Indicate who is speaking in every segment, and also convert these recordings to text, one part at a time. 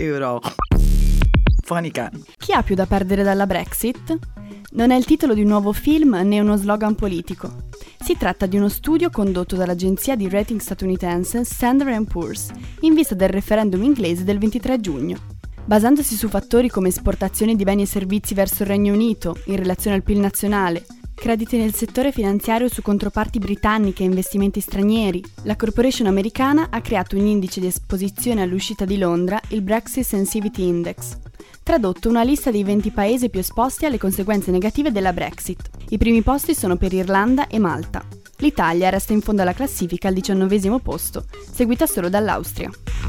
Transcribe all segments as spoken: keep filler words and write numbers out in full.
Speaker 1: Euro. Fonica.
Speaker 2: Chi ha più da perdere dalla Brexit? Non è il titolo di un nuovo film né uno slogan politico. Si tratta di uno studio condotto dall'agenzia di rating statunitense Standard and Poor's in vista del referendum inglese del ventitré giugno. Basandosi su fattori come esportazioni di beni e servizi verso il Regno Unito in relazione al P I L nazionale, crediti nel settore finanziario su controparti britanniche e investimenti stranieri, la corporation americana ha creato un indice di esposizione all'uscita di Londra, il Brexit Sensitivity Index. Tradotto una lista dei venti paesi più esposti alle conseguenze negative della Brexit. I primi posti sono per Irlanda e Malta. L'Italia resta in fondo alla classifica al diciannovesimo posto, seguita solo dall'Austria.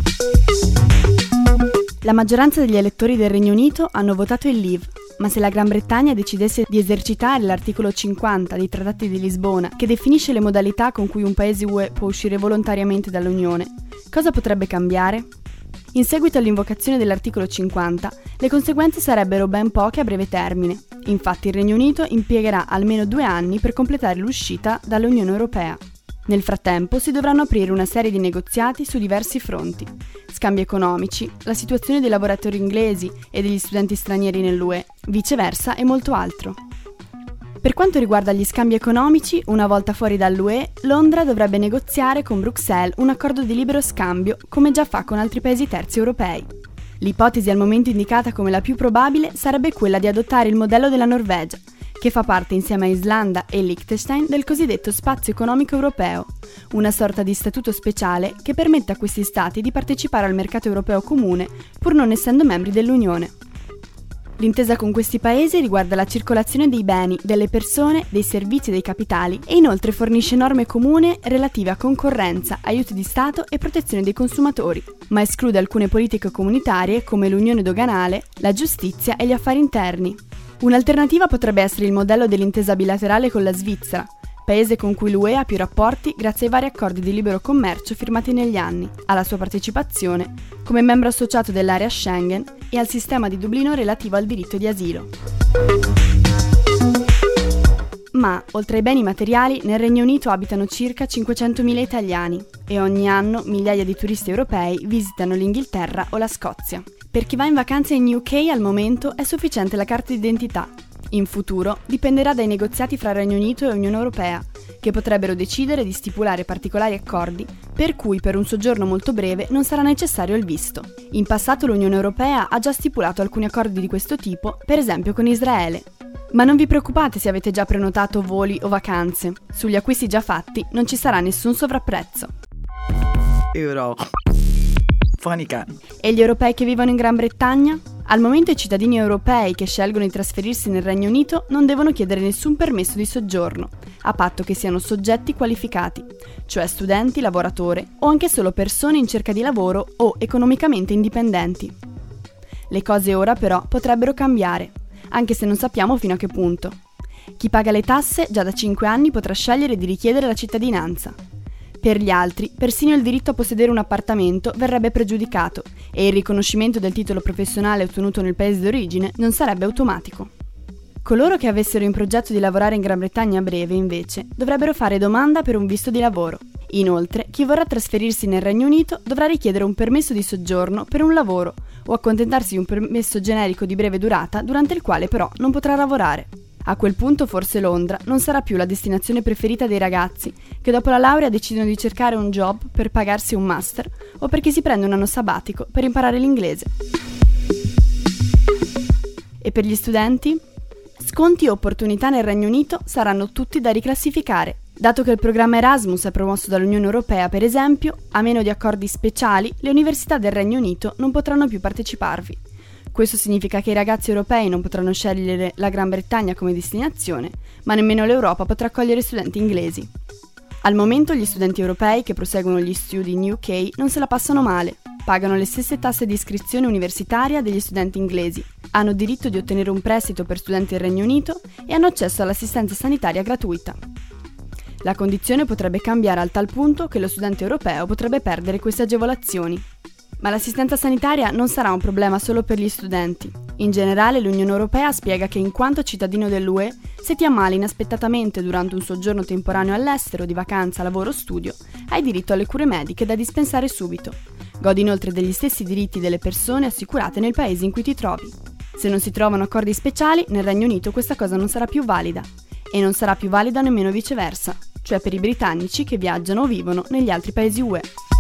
Speaker 2: La maggioranza degli elettori del Regno Unito hanno votato il Leave, ma se la Gran Bretagna decidesse di esercitare l'articolo cinquanta dei Trattati di Lisbona, che definisce le modalità con cui un paese U E può uscire volontariamente dall'Unione, cosa potrebbe cambiare? In seguito all'invocazione dell'articolo cinquanta, le conseguenze sarebbero ben poche a breve termine. Infatti il Regno Unito impiegherà almeno due anni per completare l'uscita dall'Unione Europea. Nel frattempo si dovranno aprire una serie di negoziati su diversi fronti: scambi economici, la situazione dei lavoratori inglesi e degli studenti stranieri nell'U E, viceversa e molto altro. Per quanto riguarda gli scambi economici, una volta fuori dall'U E, Londra dovrebbe negoziare con Bruxelles un accordo di libero scambio, come già fa con altri paesi terzi europei. L'ipotesi al momento indicata come la più probabile sarebbe quella di adottare il modello della Norvegia, che fa parte insieme a Islanda e Liechtenstein del cosiddetto spazio economico europeo, una sorta di statuto speciale che permette a questi stati di partecipare al mercato europeo comune, pur non essendo membri dell'Unione. L'intesa con questi paesi riguarda la circolazione dei beni, delle persone, dei servizi e dei capitali e inoltre fornisce norme comuni relative a concorrenza, aiuti di Stato e protezione dei consumatori, ma esclude alcune politiche comunitarie come l'unione doganale, la giustizia e gli affari interni. Un'alternativa potrebbe essere il modello dell'intesa bilaterale con la Svizzera, paese con cui l'U E ha più rapporti grazie ai vari accordi di libero commercio firmati negli anni, alla sua partecipazione come membro associato dell'area Schengen e al sistema di Dublino relativo al diritto di asilo. Ma, oltre ai beni materiali, nel Regno Unito abitano circa cinquecentomila italiani e ogni anno migliaia di turisti europei visitano l'Inghilterra o la Scozia. Per chi va in vacanza in U K al momento è sufficiente la carta d'identità. In futuro dipenderà dai negoziati fra Regno Unito e Unione Europea, che potrebbero decidere di stipulare particolari accordi per cui per un soggiorno molto breve non sarà necessario il visto. In passato l'Unione Europea ha già stipulato alcuni accordi di questo tipo, per esempio con Israele. Ma non vi preoccupate se avete già prenotato voli o vacanze. Sugli acquisti già fatti non ci sarà nessun sovrapprezzo.
Speaker 1: Euro. Fonica.
Speaker 2: E gli europei che vivono in Gran Bretagna? Al momento i cittadini europei che scelgono di trasferirsi nel Regno Unito non devono chiedere nessun permesso di soggiorno, a patto che siano soggetti qualificati, cioè studenti, lavoratori o anche solo persone in cerca di lavoro o economicamente indipendenti. Le cose ora però potrebbero cambiare, anche se non sappiamo fino a che punto. Chi paga le tasse già da cinque anni potrà scegliere di richiedere la cittadinanza. Per gli altri, persino il diritto a possedere un appartamento verrebbe pregiudicato e il riconoscimento del titolo professionale ottenuto nel paese d'origine non sarebbe automatico. Coloro che avessero in progetto di lavorare in Gran Bretagna a breve, invece, dovrebbero fare domanda per un visto di lavoro. Inoltre, chi vorrà trasferirsi nel Regno Unito dovrà richiedere un permesso di soggiorno per un lavoro o accontentarsi di un permesso generico di breve durata durante il quale però non potrà lavorare. A quel punto forse Londra non sarà più la destinazione preferita dei ragazzi che dopo la laurea decidono di cercare un job per pagarsi un master o perché si prende un anno sabbatico per imparare l'inglese. E per gli studenti? Sconti e opportunità nel Regno Unito saranno tutti da riclassificare. Dato che il programma Erasmus è promosso dall'Unione Europea, per esempio, a meno di accordi speciali, le università del Regno Unito non potranno più parteciparvi. Questo significa che i ragazzi europei non potranno scegliere la Gran Bretagna come destinazione, ma nemmeno l'Europa potrà accogliere studenti inglesi. Al momento gli studenti europei che proseguono gli studi in U K non se la passano male, pagano le stesse tasse di iscrizione universitaria degli studenti inglesi, hanno diritto di ottenere un prestito per studenti del Regno Unito e hanno accesso all'assistenza sanitaria gratuita. La condizione potrebbe cambiare al tal punto che lo studente europeo potrebbe perdere queste agevolazioni. Ma l'assistenza sanitaria non sarà un problema solo per gli studenti. In generale l'Unione Europea spiega che in quanto cittadino dell'U E, se ti ammali inaspettatamente durante un soggiorno temporaneo all'estero di vacanza, lavoro o studio, hai diritto alle cure mediche da dispensare subito, Godi inoltre degli stessi diritti delle persone assicurate nel paese in cui ti trovi. Se non si trovano accordi speciali, nel Regno Unito questa cosa non sarà più valida. E non sarà più valida nemmeno viceversa, cioè per i britannici che viaggiano o vivono negli altri paesi U E.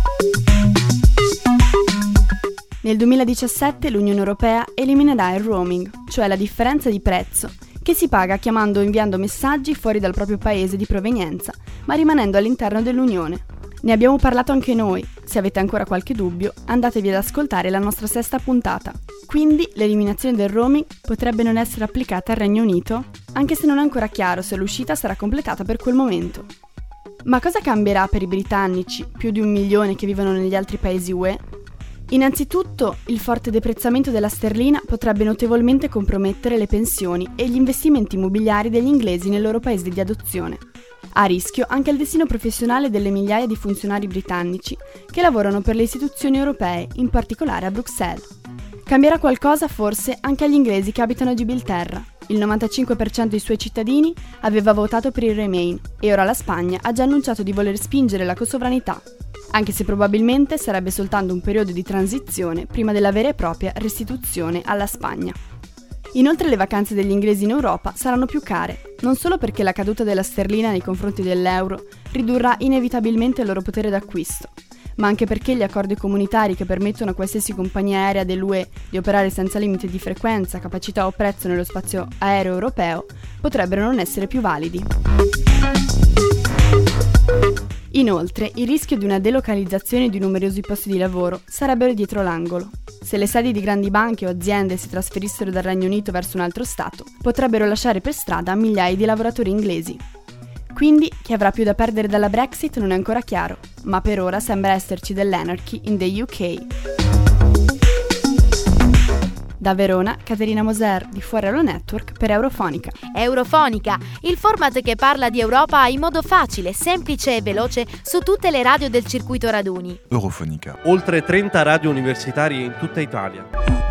Speaker 2: Nel duemiladiciassette l'Unione Europea eliminerà il roaming, cioè la differenza di prezzo, che si paga chiamando o inviando messaggi fuori dal proprio paese di provenienza, ma rimanendo all'interno dell'Unione. Ne abbiamo parlato anche noi, se avete ancora qualche dubbio, andatevi ad ascoltare la nostra sesta puntata. Quindi l'eliminazione del roaming potrebbe non essere applicata al Regno Unito, anche se non è ancora chiaro se l'uscita sarà completata per quel momento. Ma cosa cambierà per i britannici, più di un milione che vivono negli altri paesi U E? Innanzitutto, il forte deprezzamento della sterlina potrebbe notevolmente compromettere le pensioni e gli investimenti immobiliari degli inglesi nel loro paese di adozione. A rischio anche il destino professionale delle migliaia di funzionari britannici che lavorano per le istituzioni europee, in particolare a Bruxelles. Cambierà qualcosa forse anche agli inglesi che abitano a Gibilterra. Il novantacinque per cento dei suoi cittadini aveva votato per il Remain e ora la Spagna ha già annunciato di voler spingere la cosovranità, anche se probabilmente sarebbe soltanto un periodo di transizione prima della vera e propria restituzione alla Spagna. Inoltre le vacanze degli inglesi in Europa saranno più care, non solo perché la caduta della sterlina nei confronti dell'euro ridurrà inevitabilmente il loro potere d'acquisto, ma anche perché gli accordi comunitari che permettono a qualsiasi compagnia aerea dell'U E di operare senza limiti di frequenza, capacità o prezzo nello spazio aereo europeo potrebbero non essere più validi. Inoltre, il rischio di una delocalizzazione di numerosi posti di lavoro sarebbero dietro l'angolo. Se le sedi di grandi banche o aziende si trasferissero dal Regno Unito verso un altro stato, potrebbero lasciare per strada migliaia di lavoratori inglesi. Quindi, chi avrà più da perdere dalla Brexit non è ancora chiaro, ma per ora sembra esserci dell'anarchy in the U K. Da Verona, Caterina Moser di Fuori Allo Network per Eurofonica.
Speaker 3: Eurofonica, il format che parla di Europa in modo facile, semplice e veloce su tutte le radio del circuito raduni.
Speaker 4: Eurofonica.
Speaker 5: Oltre trenta radio universitarie in tutta Italia.